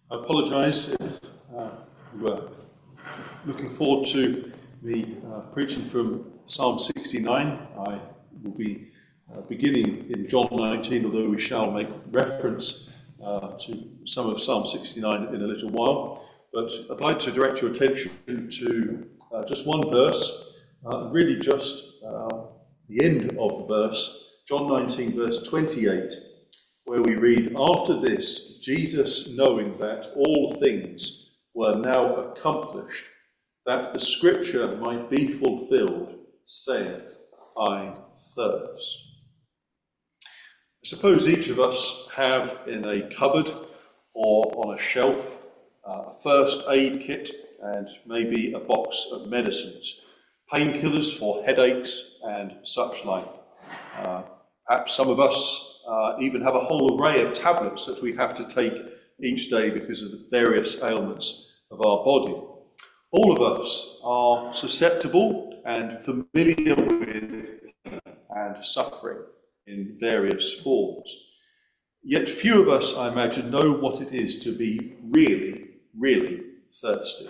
I apologise if you were looking forward to me preaching from Psalm 69. I will be beginning in John 19, although we shall make reference to some of Psalm 69 in a little while. But I'd like to direct your attention to just one verse, really just the end of the verse, John 19, verse 28, where we read, "After this, Jesus, knowing that all things were now accomplished, that the scripture might be fulfilled, saith, I thirst." I suppose each of us have in a cupboard or on a shelf a first aid kit and maybe a box of medicines, painkillers for headaches and such like. Perhaps some of us even have a whole array of tablets that we have to take each day because of the various ailments of our body. All of us are susceptible and familiar with pain and suffering in various forms. Yet few of us, I imagine, know what it is to be really thirsty.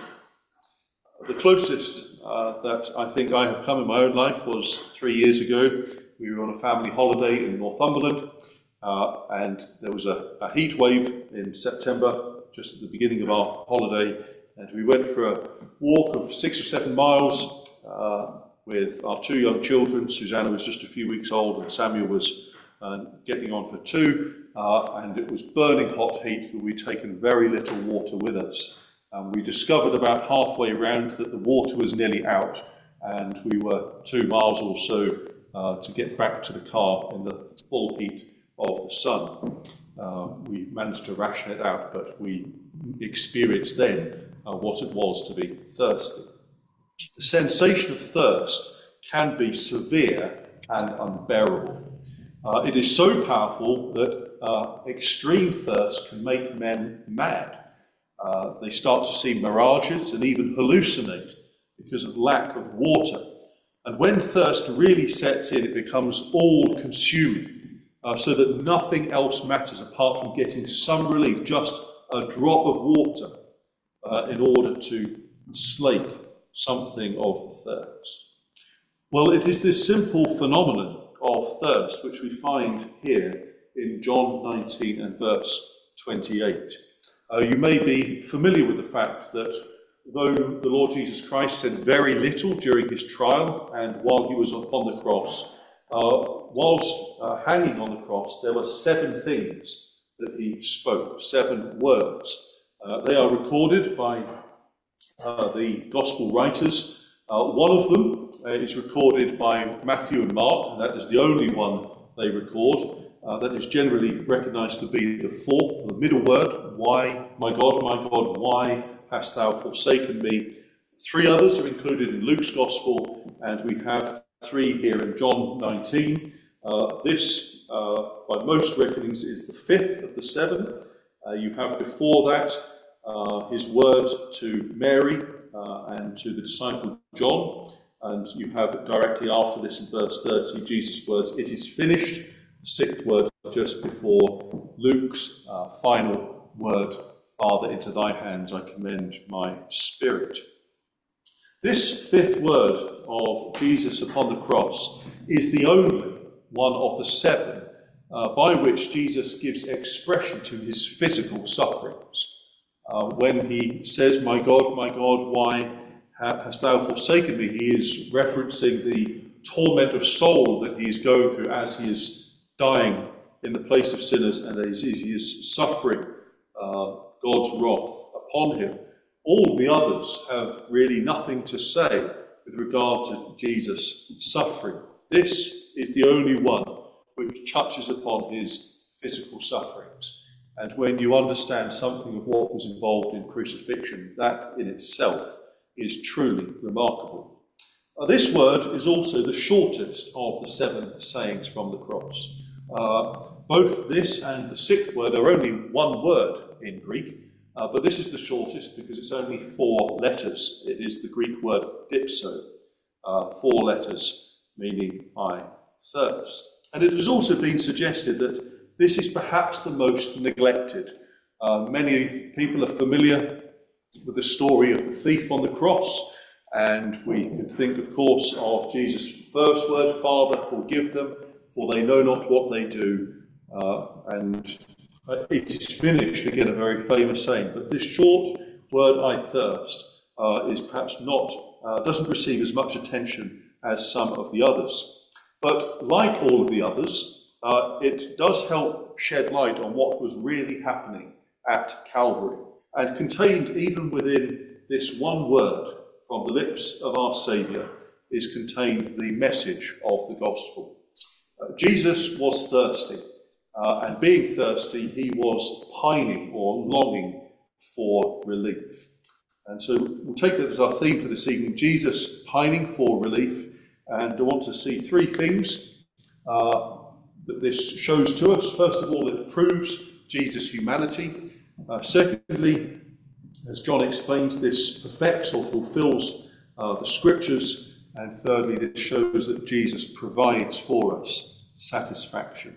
The closest that I think I have come in my own life was 3 years ago. We were on a family holiday in Northumberland, and there was a heat wave in September, just at the beginning of our holiday, and we went for a walk of 6 or 7 miles with our 2 young children. Susanna was just a few weeks old, and Samuel was getting on for 2, and it was burning hot heat, but we'd taken very little water with us. We discovered about halfway round that the water was nearly out, and we were 2 miles or so to get back to the car in the full heat of the sun. We managed to ration it out, but we experienced then what it was to be thirsty. The sensation of thirst can be severe and unbearable. It is so powerful that extreme thirst can make men mad. They start to see mirages and even hallucinate because of lack of water. And when thirst really sets in, it becomes all-consuming, so that nothing else matters apart from getting some relief, just a drop of water in order to slake something of the thirst. Well, it is this simple phenomenon of thirst which we find here in John 19 and verse 28. You may be familiar with the fact that though the Lord Jesus Christ said very little during his trial and while he was upon the cross, whilst hanging on the cross, there were 7 things that he spoke, 7 words. They are recorded by the gospel writers. One of them is recorded by Matthew and Mark, and that is the only one they record. That is generally recognized to be the 4th, the middle word, why, my God, why hast thou forsaken me? 3 others are included in Luke's gospel, and we have 3 here in John 19. This, by most reckonings, is the 5th of the 7. You have before that his word to Mary and to the disciple John, and you have directly after this in verse 30 Jesus' words, "It is finished," the 6th word just before Luke's final word, "Father, into thy hands I commend my spirit." This 5th word of Jesus upon the cross is the only one of the 7 by which Jesus gives expression to his physical sufferings. When he says, my God, why hast thou forsaken me?" He is referencing the torment of soul that he is going through as he is dying in the place of sinners and as he is suffering God's wrath upon him. All the others have really nothing to say with regard to Jesus' suffering. This is the only one which touches upon his physical sufferings. And when you understand something of what was involved in crucifixion, that in itself is truly remarkable. This word is also the shortest of the 7 sayings from the cross. Both this and the 6th word are only one word in Greek, but this is the shortest because it's only 4 letters. It is the Greek word dipso, 4 letters meaning I thirst. And it has also been suggested that this is perhaps the most neglected Many people are familiar with the story of the thief on the cross, and we can think, of course, of Jesus' first word, "Father, forgive them, for they know not what they do." And it is finished, again, a very famous saying. But this short word, "I thirst," is perhaps not, doesn't receive as much attention as some of the others. But like all of the others, it does help shed light on what was really happening at Calvary. And contained even within this one word from the lips of our Saviour is contained the message of the gospel. Jesus was thirsty, and being thirsty, he was pining or longing for relief. And so we'll take that as our theme for this evening, Jesus pining for relief. And I want to see three things that this shows to us. First of all, it proves Jesus' humanity. Secondly, as John explains, this perfects or fulfills the scriptures. And thirdly, this shows that Jesus provides for us satisfaction.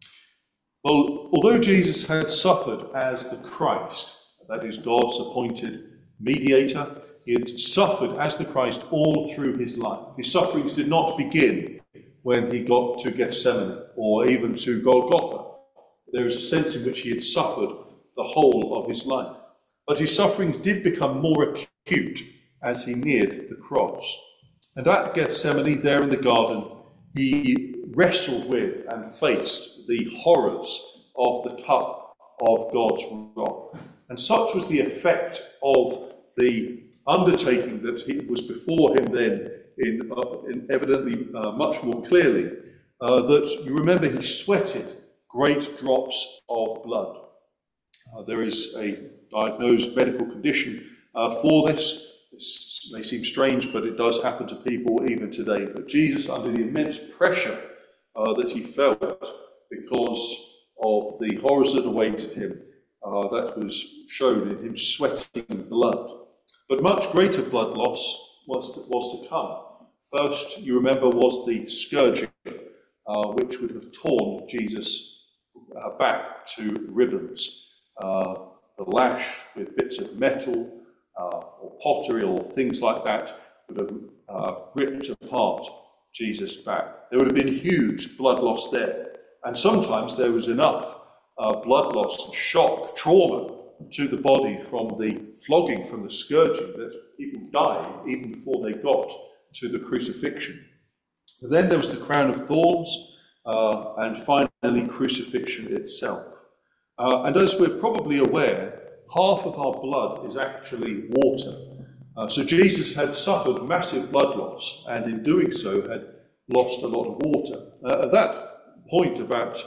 Well, although Jesus had suffered as the Christ, that is God's appointed mediator, he had suffered as the Christ all through his life. His sufferings did not begin when he got to Gethsemane or even to Golgotha. There is a sense in which he had suffered the whole of his life. But his sufferings did become more acute as he neared the cross. And at Gethsemane, there in the garden, he wrestled with and faced the horrors of the cup of God's wrath. And such was the effect of the undertaking that was before him then, in evidently much more clearly, that you remember he sweated great drops of blood. There is a diagnosed medical condition for this. This may seem strange, but it does happen to people even today. But Jesus, under the immense pressure that he felt because of the horrors that awaited him, that was shown in him sweating blood. But much greater blood loss was to come. First, you remember, was the scourging, which would have torn Jesus back to ribbons. The lash with bits of metal or pottery or things like that would have ripped apart Jesus' back. There would have been huge blood loss there. And sometimes there was enough blood loss, shock, trauma to the body from the flogging, from the scourging, that people died even before they got to the crucifixion. But then there was the crown of thorns, and finally crucifixion itself. And as we're probably aware, half of our blood is actually water. So Jesus had suffered massive blood loss, and in doing so had lost a lot of water. At that point about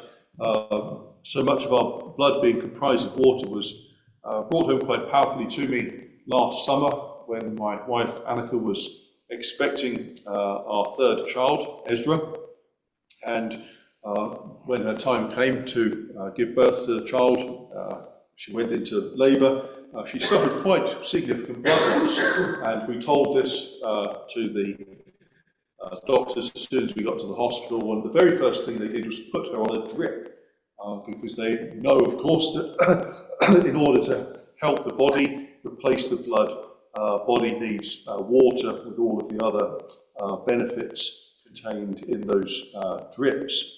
so much of our blood being comprised of water was brought home quite powerfully to me last summer when my wife Annika was expecting our third child, Ezra. And when her time came to give birth to the child, she went into labour. She suffered quite significant blood loss, and we told this to the doctors as soon as we got to the hospital. And the very first thing they did was put her on a drip, because they know, of course, that in order to help the body replace the blood, body needs water with all of the other benefits contained in those drips.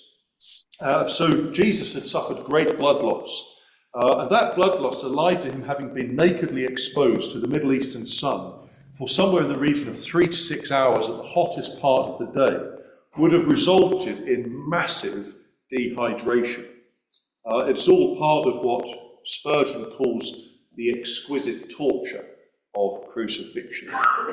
So Jesus had suffered great blood loss. And that blood loss, allied to him having been nakedly exposed to the Middle Eastern sun for somewhere in the region of 3 to 6 hours at the hottest part of the day, would have resulted in massive dehydration. It's all part of what Spurgeon calls the exquisite torture of crucifixion.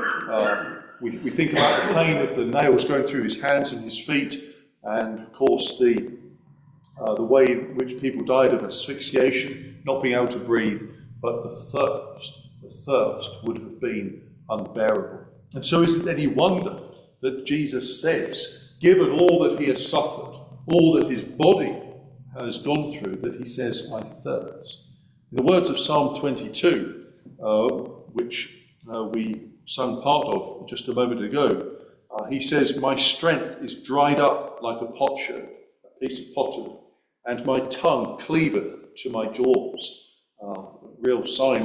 We think about the pain of the nails going through his hands and his feet, and of course the way in which people died of asphyxiation, not being able to breathe, but the thirst would have been unbearable. And so is it any wonder that Jesus says, given all that he has suffered, all that his body has gone through, that he says, I thirst. In the words of Psalm 22, which we sung part of just a moment ago, he says, my strength is dried up like a potsherd, a piece of pottery, and my tongue cleaveth to my jaws. real sign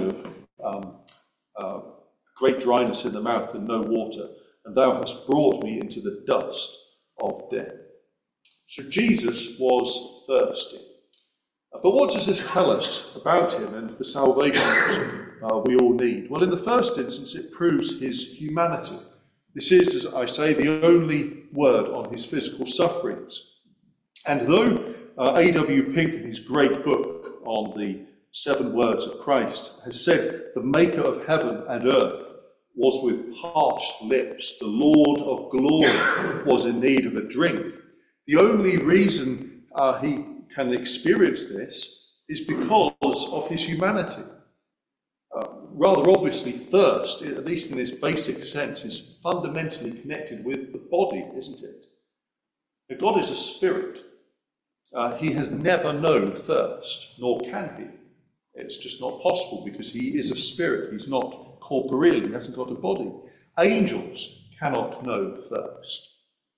of great dryness in the mouth and no water, and thou hast brought me into the dust of death. So Jesus was thirsty. But what does this tell us about him and the salvation that we all need? Well, in the first instance, it proves his humanity. This is, as I say, the only word on his physical sufferings. And though A.W. Pink, in his great book on the 7 words of Christ, has said the maker of heaven and earth was with parched lips, the Lord of glory was in need of a drink, the only reason he can experience this is because of his humanity. Rather obviously, thirst, at least in its basic sense, is fundamentally connected with the body, isn't it? Now, God is a spirit. He has never known thirst, nor can he. It's just not possible because he is a spirit. He's not corporeal. He hasn't got a body. Angels cannot know thirst.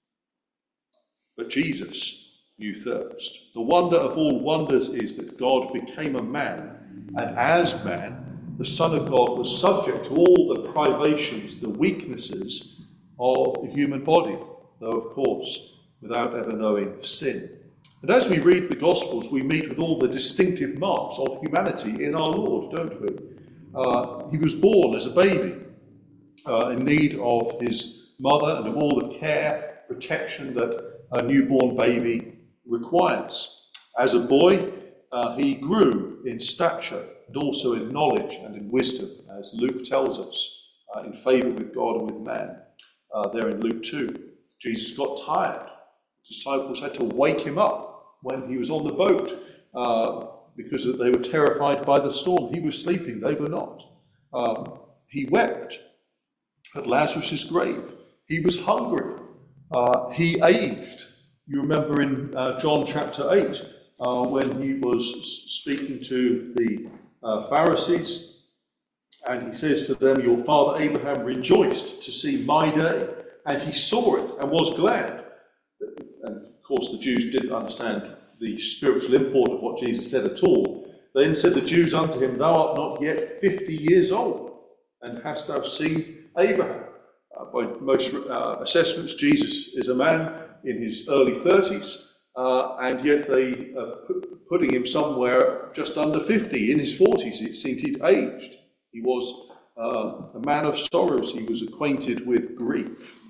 But Jesus knew thirst. The wonder of all wonders is that God became a man, and as man, the Son of God was subject to all the privations, the weaknesses of the human body, though, of course, without ever knowing sin. And as we read the Gospels, we meet with all the distinctive marks of humanity in our Lord, don't we? He was born as a baby, in need of his mother and of all the care, protection that a newborn baby requires. As a boy, he grew in stature and also in knowledge and in wisdom, as Luke tells us, in favour with God and with man, there in Luke 2. Jesus got tired. The disciples had to wake him up when he was on the boat because they were terrified by the storm. He was sleeping, they were not. He wept at Lazarus' grave. He was hungry. He aged. You remember in John chapter 8, when he was speaking to the Pharisees, and he says to them, your father Abraham rejoiced to see my day, and he saw it and was glad. And of course the Jews didn't understand the spiritual import of what Jesus said at all. Then said the Jews unto him, thou art not yet 50 years old, and hast thou seen Abraham? By most assessments, Jesus is a man in his early 30s, and yet they are putting him somewhere just under 50, in his 40s. It seemed he'd aged. He was a man of sorrows. He was acquainted with grief.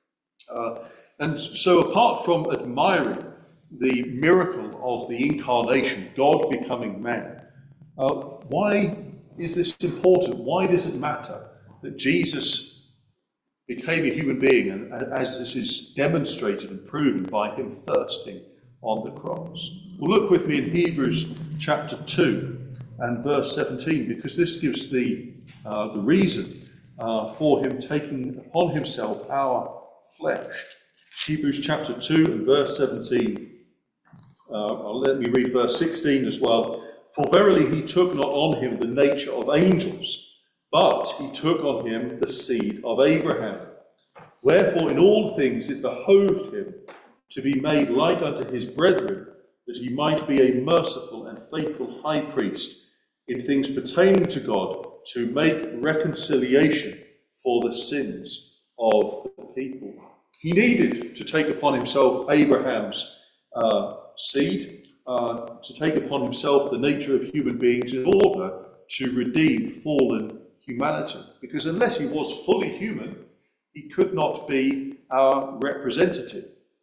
And so apart from admiring the miracle of the incarnation, God becoming man, why is this important? Why does it matter that Jesus became a human being, and as this is demonstrated and proven by him thirsting on the cross? Well, look with me in Hebrews chapter 2 and verse 17, because this gives the reason for him taking upon himself our flesh. Hebrews chapter 2 and verse 17. Let me read verse 16 as well. For verily he took not on him the nature of angels, but he took on him the seed of Abraham. Wherefore in all things it behoved him to be made like unto his brethren, that he might be a merciful and faithful high priest in things pertaining to God, to make reconciliation for the sins of the people. He needed to take upon himself Abraham's seed, to take upon himself the nature of human beings in order to redeem fallen humanity. Because unless he was fully human, he could not be our representative.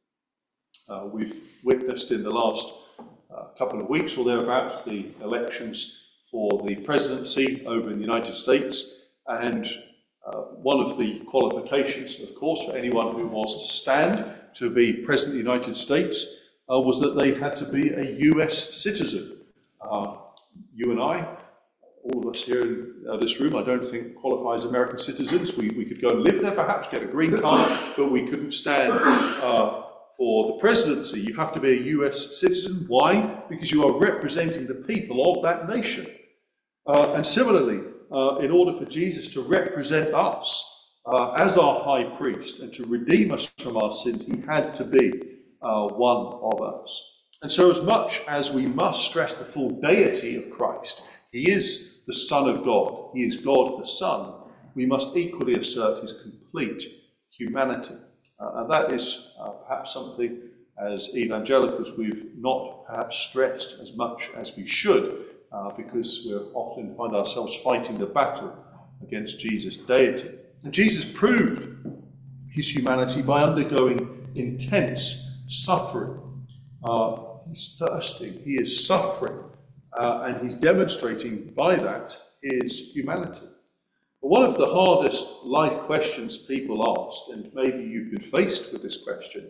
We've witnessed in the last couple of weeks or thereabouts the elections for the presidency over in the United States, and one of the qualifications, of course, for anyone who was to stand to be President of the United States was that they had to be a US citizen. You and I, all of us here in this room, I don't think qualify as American citizens. We could go and live there perhaps, get a green card, but we couldn't stand for the presidency. You have to be a US citizen. Why? Because you are representing the people of that nation. And similarly, in order for Jesus to represent us as our high priest and to redeem us from our sins, he had to be one of us. And so as much as we must stress the full deity of Christ, he is the Son of God, he is God the Son, we must equally assert his complete humanity. And that is perhaps something as evangelicals we've not perhaps stressed as much as we should, because we often find ourselves fighting the battle against Jesus' deity. And Jesus proved his humanity by undergoing intense suffering. He's thirsting, he is suffering, and he's demonstrating by that his humanity. But one of the hardest life questions people ask, and maybe you've been faced with this question,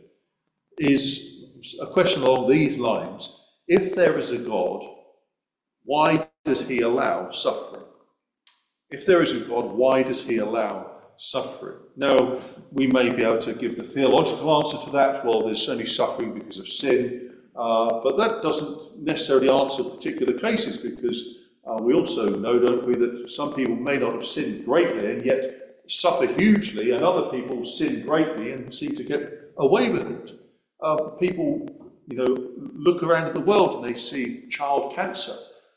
is a question along these lines: if there is a God, why does he allow suffering? If there is a God, why does he allow suffering? Now, we may be able to give the theological answer to that. Well, there's only suffering because of sin. But that doesn't necessarily answer particular cases, because we also know, don't we, that some people may not have sinned greatly and yet suffer hugely, and other people sin greatly and seem to get away with it. People, look around at the world and they see child cancer.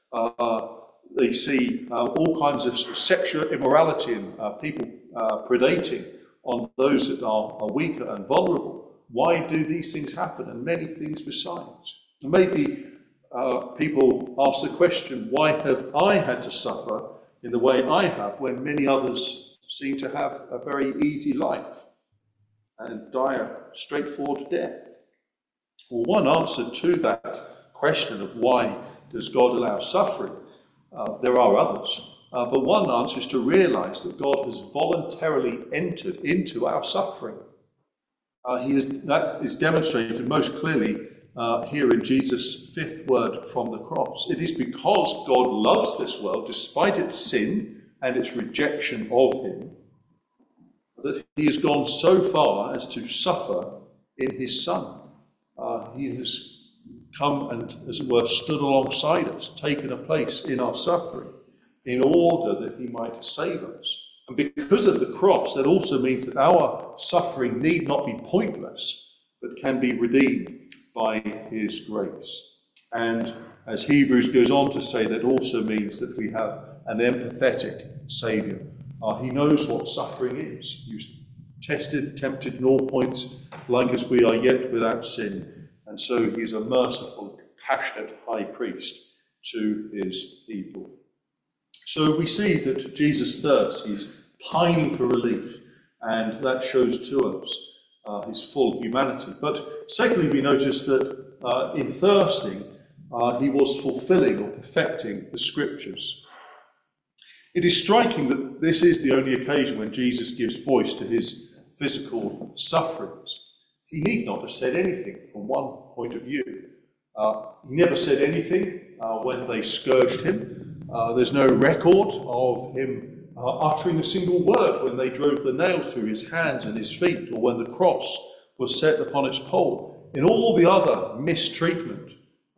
They see all kinds of sexual immorality and people predating on those that are weaker and vulnerable. Why do these things happen? And many things besides. And maybe people ask the question, why have I had to suffer in the way I have when many others seem to have a very easy life and die a straightforward death? Well, one answer to that question of why does God allow suffering, there are others, but one answer is to realize that God has voluntarily entered into our suffering. That is demonstrated most clearly here in Jesus' fifth word from the cross. It is because God loves this world, despite its sin and its rejection of him, that he has gone so far as to suffer in his Son. He has come and, as it were, stood alongside us, taken a place in our suffering, in order that he might save us. And because of the cross, that also means that our suffering need not be pointless, but can be redeemed by his grace. And as Hebrews goes on to say, that also means that we have an empathetic Saviour. He knows what suffering is. He was tested, tempted in all points, like as we are, yet without sin. And so he is a merciful, compassionate high priest to his people. So we see that Jesus thirsts. He's pining for relief, and that shows to us his full humanity. But secondly, we notice that in thirsting, he was fulfilling or perfecting the scriptures. It is striking that this is the only occasion when Jesus gives voice to his physical sufferings. He need not have said anything from one point of view. He never said anything when they scourged him. There's no record of him uttering a single word when they drove the nails through his hands and his feet, or when the cross was set upon its pole. In all the other mistreatment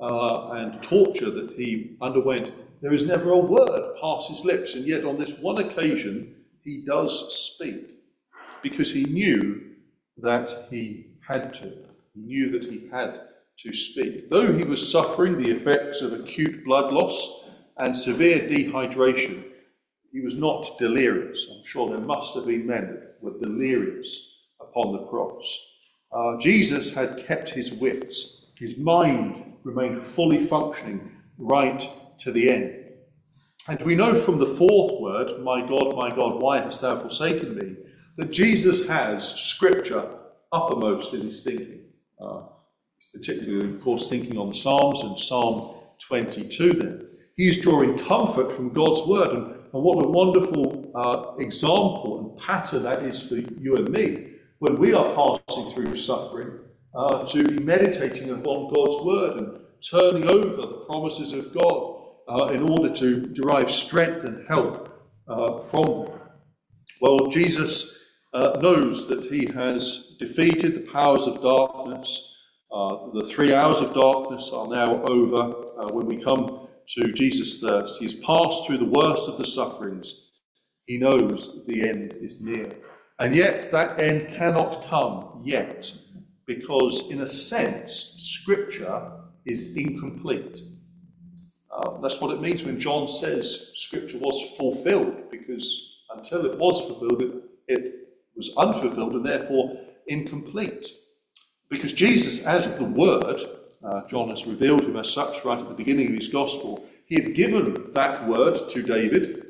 and torture that he underwent, there is never a word past his lips, and yet on this one occasion he does speak, because he knew that he had to. He knew that he had to speak. Though he was suffering the effects of acute blood loss and severe dehydration, he was not delirious. I'm sure there must have been men that were delirious upon the cross. Jesus had kept his wits. His mind remained fully functioning right to the end. And we know from the fourth word, my God, why hast thou forsaken me, that Jesus has Scripture uppermost in his thinking. Particularly, of course, thinking on the Psalms and Psalm 22 then. He is drawing comfort from God's word, and what a wonderful example and pattern that is for you and me when we are passing through suffering, to be meditating upon God's word and turning over the promises of God in order to derive strength and help from them. Well, Jesus knows that he has defeated the powers of darkness. The 3 hours of darkness are now over. When we come to Jesus' thirst, he has passed through the worst of the sufferings. He knows that the end is near. And yet that end cannot come yet, because in a sense, Scripture is incomplete. That's what it means when John says Scripture was fulfilled, because until it was fulfilled, it was unfulfilled and therefore incomplete. Because Jesus, as the Word, John has revealed him as such right at the beginning of his Gospel, he had given that Word to David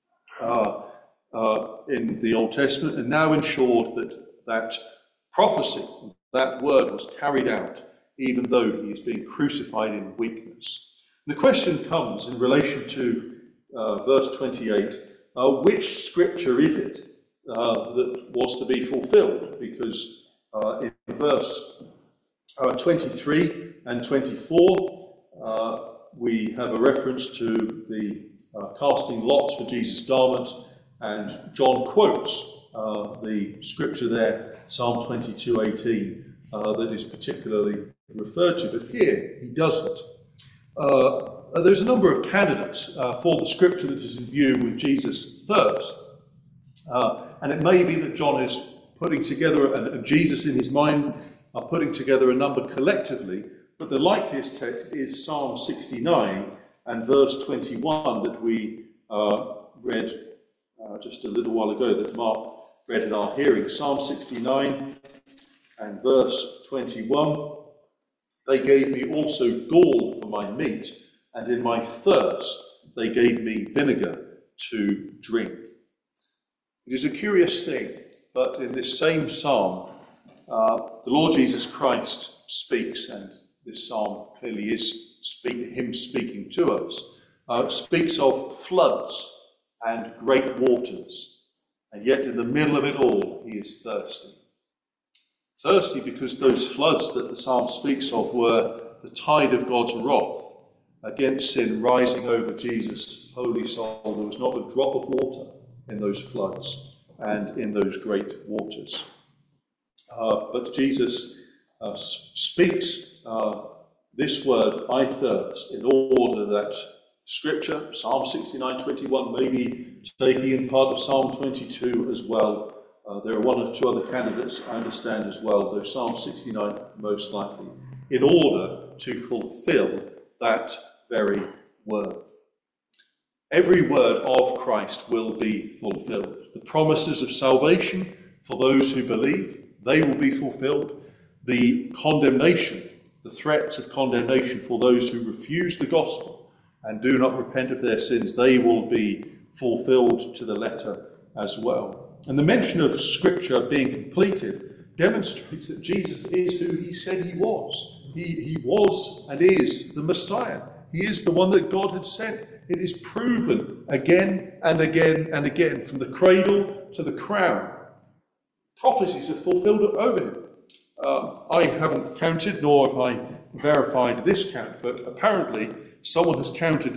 in the Old Testament, and now ensured that prophecy, that Word, was carried out, even though he is being crucified in weakness. The question comes in relation to verse 28, which Scripture is it that was to be fulfilled? Because in verse 23 and 24, we have a reference to the casting lots for Jesus' garment, and John quotes the scripture there, Psalm 22:18, that is particularly referred to, but here he doesn't. There's a number of candidates for the scripture that is in view with Jesus' thirst, and it may be that John is putting together, and Jesus in his mind are putting together a number collectively, but the likeliest text is Psalm 69 and verse 21 that we read just a little while ago, that Mark read in our hearing. Psalm 69 and verse 21, they gave me also gall for my meat, and in my thirst they gave me vinegar to drink. It is a curious thing, but in this same psalm, the Lord Jesus Christ speaks, and this psalm clearly is him speaking to us, speaks of floods and great waters, and yet in the middle of it all he is thirsty. Thirsty because those floods that the psalm speaks of were the tide of God's wrath against sin rising over Jesus' holy soul. There was not a drop of water in those floods and in those great waters. But Jesus speaks this word, I thirst, in order that Scripture, Psalm 69:21, may be taking in part of Psalm 22 as well. There are one or two other candidates, I understand, as well, though Psalm 69 most likely, in order to fulfill that very word. Every word of Christ will be fulfilled. The promises of salvation for those who believe, they will be fulfilled. The condemnation, the threats of condemnation for those who refuse the gospel and do not repent of their sins, they will be fulfilled to the letter as well. And the mention of Scripture being completed demonstrates that Jesus is who he said he was. He was and is the Messiah. He is the one that God had sent. It is proven again and again and again, from the cradle to the crown. Prophecies are fulfilled over him. I haven't counted, nor have I verified this count, but apparently someone has counted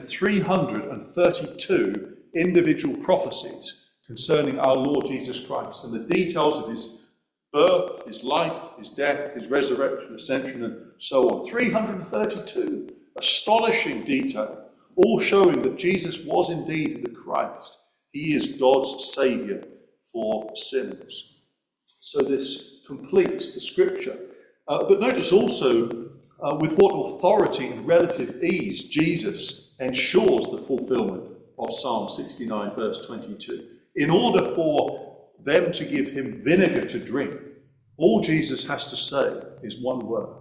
332 individual prophecies concerning our Lord Jesus Christ, and the details of his birth, his life, his death, his resurrection, ascension, and so on. 332 astonishing detail, all showing that Jesus was indeed the Christ. He is God's Saviour for sinners. So this completes the Scripture. But notice also with what authority and relative ease Jesus ensures the fulfillment of Psalm 69 verse 22. In order for them to give him vinegar to drink, all Jesus has to say is one word.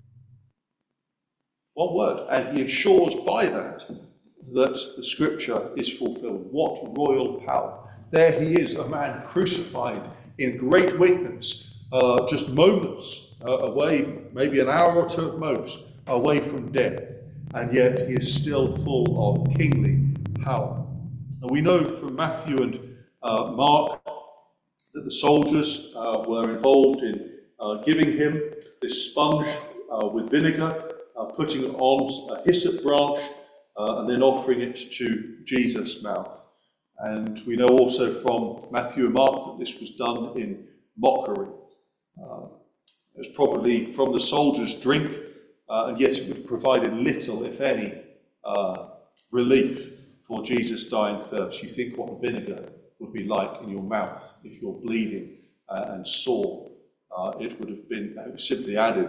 One word. And he assures by that the Scripture is fulfilled. What royal power. There he is, a man crucified in great weakness, just moments away, maybe an hour or two at most, away from death. And yet he is still full of kingly power. And we know from Matthew and Mark that the soldiers were involved in giving him this sponge with vinegar, putting it on a hyssop branch, and then offering it to Jesus' mouth. And we know also from Matthew and Mark that this was done in mockery. It was probably from the soldiers' drink, and yet it would have provided little, if any, relief for Jesus' dying thirst. You think what vinegar would be like in your mouth if you're bleeding and sore. It would have been simply added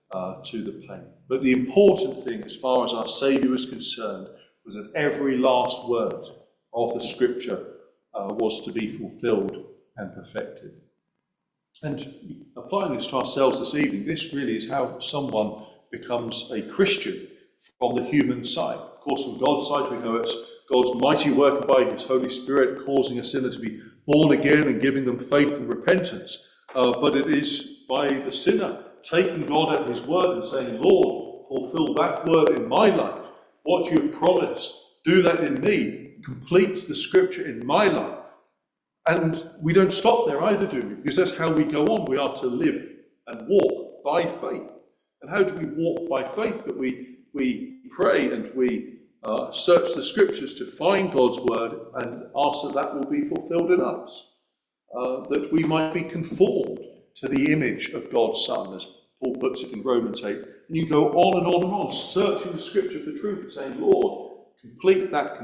to the pain. But the important thing, as far as our Saviour was concerned, was that every last word of the Scripture was to be fulfilled and perfected. And applying this to ourselves this evening, this really is how someone becomes a Christian from the human side. Of course, from God's side, we know it's God's mighty work by His Holy Spirit, causing a sinner to be born again and giving them faith and repentance. But it is by the sinner taking God at His word and saying, Lord, fulfill that word in my life. What you have promised, do that in me. Complete the Scripture in my life. And we don't stop there either, do we? Because that's how we go on. We are to live and walk by faith. And how do we walk by faith? But we pray and we search the Scriptures to find God's word and ask that that will be fulfilled in us. That we might be conformed to the image of God's Son, as Paul puts it in Romans 8. And you go on and on and on, searching the Scripture for truth and saying, Lord, complete that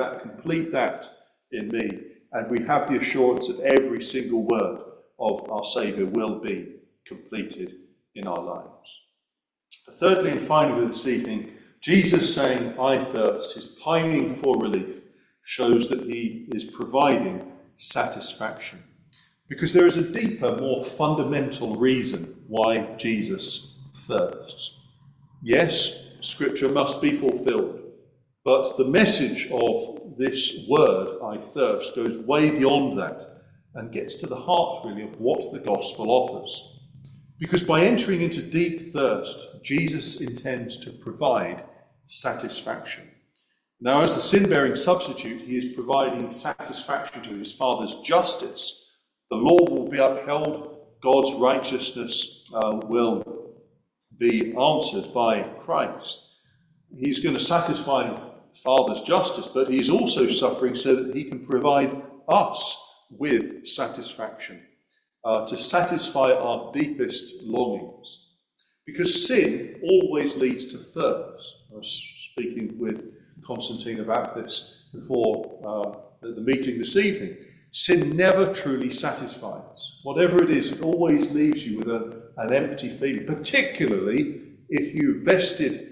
in me. And we have the assurance that every single word of our Saviour will be completed in our lives. Thirdly and finally this evening, Jesus saying, I thirst, his pining for relief, shows that he is providing satisfaction. Because there is a deeper, more fundamental reason why Jesus thirsts. Yes, Scripture must be fulfilled, but the message of this word, I thirst, goes way beyond that and gets to the heart, really, of what the gospel offers. Because by entering into deep thirst, Jesus intends to provide satisfaction. Now, as the sin-bearing substitute, he is providing satisfaction to his Father's justice. The law will be upheld, God's righteousness will be answered by Christ. He's going to satisfy the Father's justice, but he's also suffering so that he can provide us with satisfaction, to satisfy our deepest longings. Because sin always leads to thirst. I was speaking with Constantine about this before the meeting this evening. Sin never truly satisfies. Whatever it is, it always leaves you with an empty feeling, particularly if you vested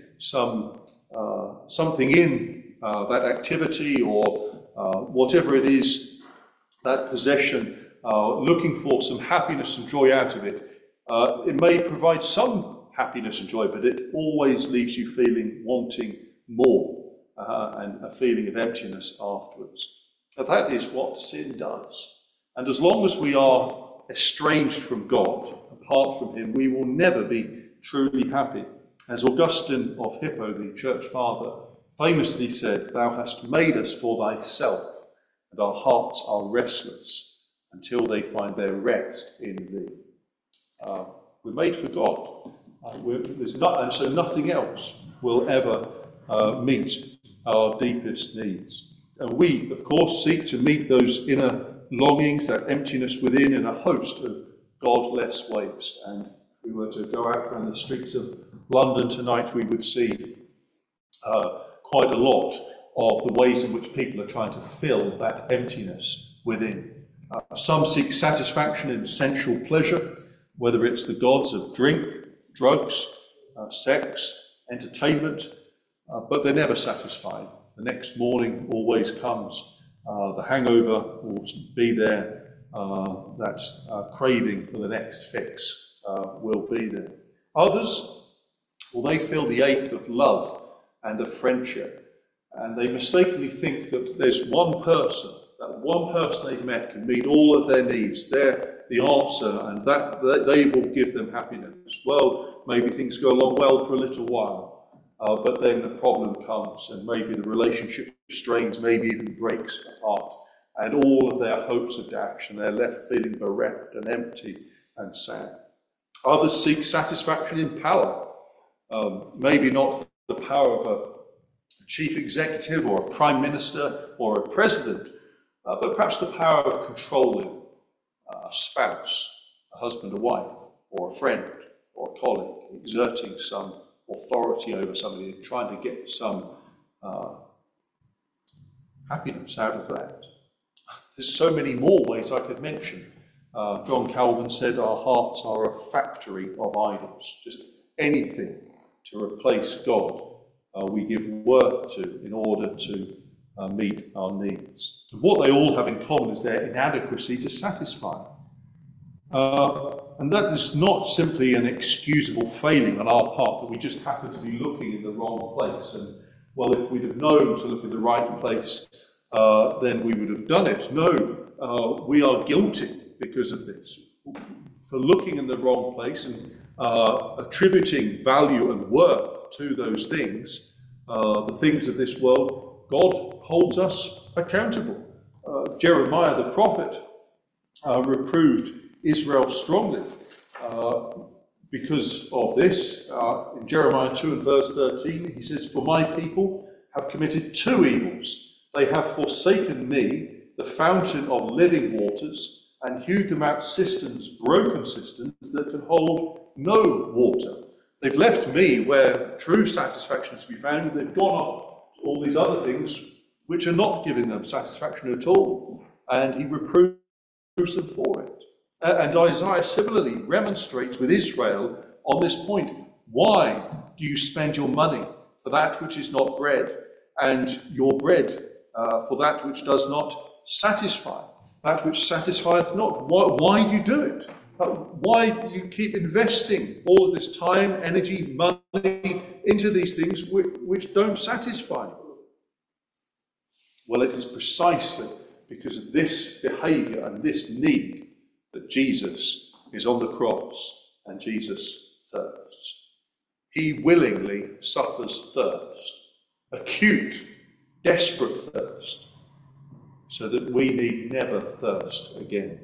something in that activity or whatever it is, that possession, looking for some happiness and joy out of it. It may provide some happiness and joy, but it always leaves you feeling wanting more and a feeling of emptiness afterwards. But that is what sin does. And as long as we are estranged from God, apart from him, we will never be truly happy. As Augustine of Hippo, the church father, famously said, "Thou hast made us for thyself, and our hearts are restless until they find their rest in thee." We're made for God. And so nothing else will ever meet our deepest needs. And we, of course, seek to meet those inner longings, that emptiness within, in a host of godless ways. And if we were to go out around the streets of London tonight, we would see quite a lot of the ways in which people are trying to fill that emptiness within. Some seek satisfaction in sensual pleasure, whether it's the gods of drink, drugs, sex, entertainment, but they're never satisfied. The next morning always comes. The hangover will be there. That craving for the next fix will be there. Others, well, they feel the ache of love and of friendship, and they mistakenly think that there's one person, that one person they've met can meet all of their needs. They're the answer, and that they will give them happiness. Well, maybe things go along well for a little while. But then the problem comes, and maybe the relationship strains, maybe even breaks apart, and all of their hopes are dashed, and they're left feeling bereft and empty and sad. Others seek satisfaction in power, maybe not the power of a chief executive or a prime minister or a president, but perhaps the power of controlling a spouse, a husband, a wife, or a friend, or a colleague, exerting some authority over somebody and trying to get some happiness out of that. There's so many more ways I could mention. John Calvin said our hearts are a factory of idols, just anything to replace God we give worth to in order to meet our needs. And what they all have in common is their inadequacy to satisfy. And that is not simply an excusable failing on our part, that we just happen to be looking in the wrong place. And, well, if we'd have known to look in the right place, then we would have done it. No, we are guilty because of this. For looking in the wrong place and attributing value and worth to those things, the things of this world, God holds us accountable. Jeremiah the prophet reproved Israel strongly because of this. In Jeremiah 2 and verse 13, he says, "For my people have committed two evils. They have forsaken me, the fountain of living waters, and hewed them out cisterns, broken cisterns that can hold no water." They've left me where true satisfaction is to be found, and they've gone off to all these other things which are not giving them satisfaction at all. And he reproves them for it. And Isaiah similarly remonstrates with Israel on this point. Why do you spend your money for that which is not bread, and your bread for that which does not satisfy, that which satisfieth not? Why do you do it? Why do you keep investing all of this time, energy, money into these things which don't satisfy? Well, it is precisely because of this behaviour and this need that Jesus is on the cross and Jesus thirsts. He willingly suffers thirst, acute, desperate thirst, so that we need never thirst again.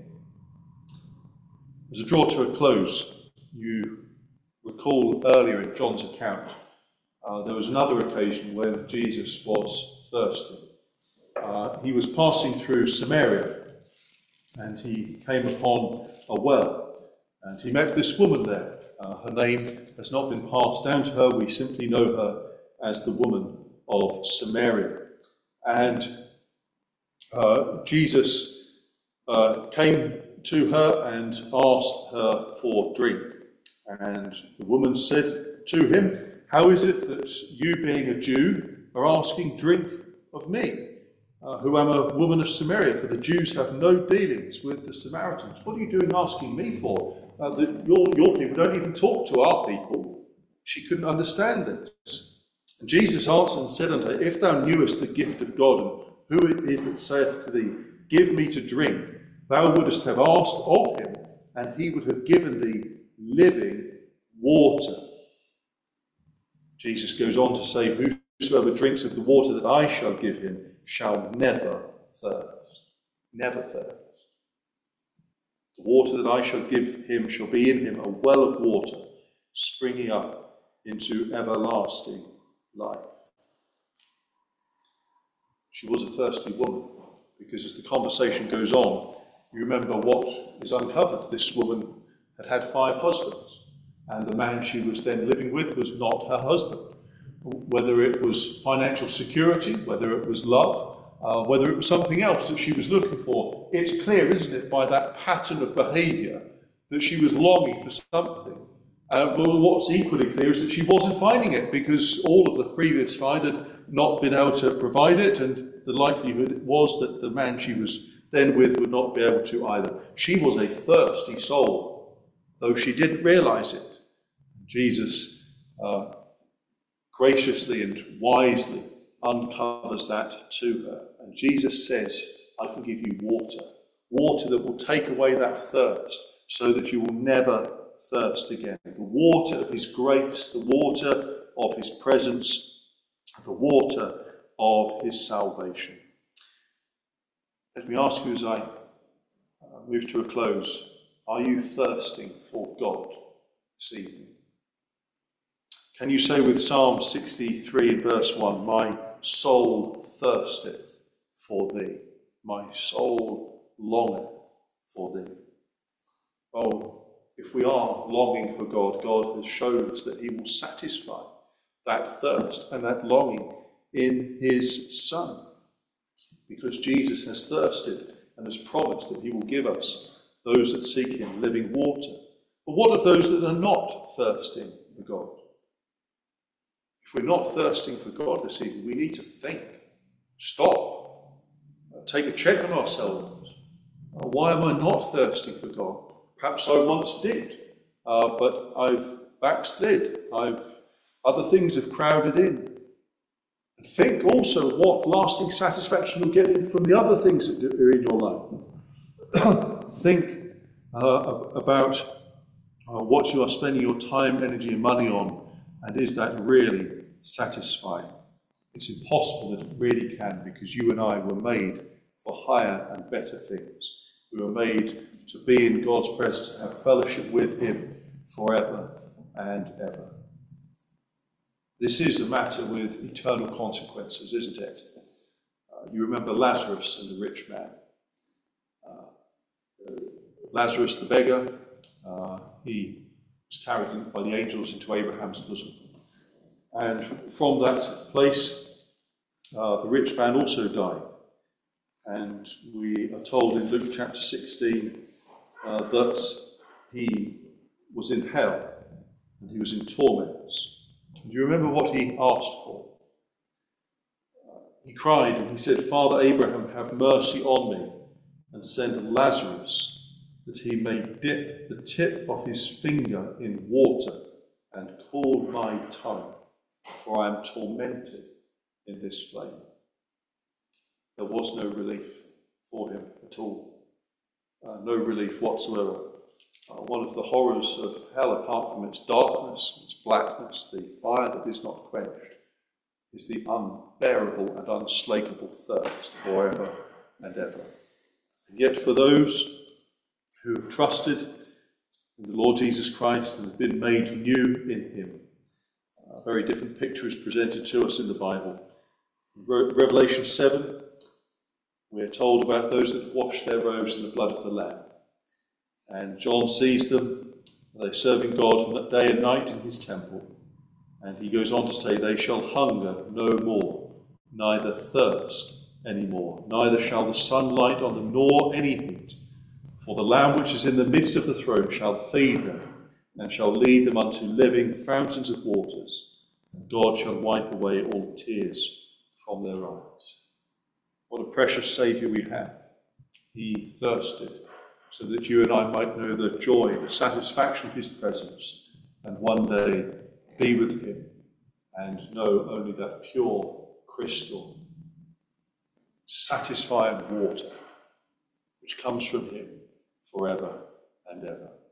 As I draw to a close, you recall earlier in John's account, there was another occasion when Jesus was thirsty. He was passing through Samaria, and he came upon a well, and he met this woman there. Her name has not been passed down to her. We simply know her as the woman of Samaria. And Jesus came to her and asked her for drink. And the woman said to him, "How is it that you, being a Jew, are asking drink of me, who am a woman of Samaria? For the Jews have no dealings with the Samaritans. What are you doing asking me for? Your people don't even talk to our people." She couldn't understand this. And Jesus answered and said unto her, "If thou knewest the gift of God, and who it is that saith to thee, Give me to drink, thou wouldest have asked of him, and he would have given thee living water." Jesus goes on to say, "Whosoever drinks of the water that I shall give him shall never thirst." Never thirst. "The water that I shall give him shall be in him a well of water, springing up into everlasting life." She was a thirsty woman, because as the conversation goes on, you remember what is uncovered. This woman had had 5 husbands, and the man she was then living with was not her husband. Whether it was financial security, whether it was love, whether it was something else that she was looking for, it's clear, isn't it, by that pattern of behaviour that she was longing for something. Well, what's equally clear is that she wasn't finding it, because all of the previous find had not been able to provide it, and the likelihood was that the man she was then with would not be able to either. She was a thirsty soul, though she didn't realise it. Jesus graciously and wisely uncovers that to her. And Jesus says, "I can give you water, water that will take away that thirst, so that you will never thirst again. The water of his grace, the water of his presence, the water of his salvation." Let me ask you as I move to a close, are you thirsting for God this evening? Can you say with Psalm 63 verse 1, "My soul thirsteth for thee, my soul longeth for thee"? Oh, if we are longing for God, God has shown us that he will satisfy that thirst and that longing in his Son, because Jesus has thirsted and has promised that he will give us, those that seek him, living water. But what of those that are not thirsting for God. If we're not thirsting for God this evening, we need to think, stop, take a check on ourselves. Why am I not thirsting for God? Perhaps I once did, but I've backslid. Other things have crowded in. And think also what lasting satisfaction you're getting from the other things that are in your life. Think about what you are spending your time, energy and money on, and is that really satisfying? It's impossible that it really can, because you and I were made for higher and better things. We were made to be in God's presence, to have fellowship with him forever and ever. This is a matter with eternal consequences, isn't it? You remember Lazarus and the rich man. Lazarus the beggar, he was carried by the angels into Abraham's bosom. And from that place, the rich man also died. And we are told in Luke chapter 16 that he was in hell and he was in torments. Do you remember what he asked for? He cried and he said, "Father Abraham, have mercy on me and send Lazarus that he may dip the tip of his finger in water and cool my tongue, for I am tormented in this flame." There was no relief for him at all. No relief whatsoever. One of the horrors of hell, apart from its darkness, its blackness, the fire that is not quenched, is the unbearable and unslakable thirst forever and ever. And yet for those who have trusted in the Lord Jesus Christ and have been made new in him, a very different picture is presented to us in the Bible. In Revelation 7, we are told about those that wash their robes in the blood of the Lamb. And John sees them, they're serving God day and night in his temple. And he goes on to say, "They shall hunger no more, neither thirst any more, neither shall the sun light on them, nor any heat. For the Lamb which is in the midst of the throne shall feed them, and shall lead them unto living fountains of waters. And God shall wipe away all tears from their eyes." What a precious Saviour we have. He thirsted so that you and I might know the joy, the satisfaction of his presence, and one day be with him and know only that pure, crystal, satisfying water which comes from him forever and ever.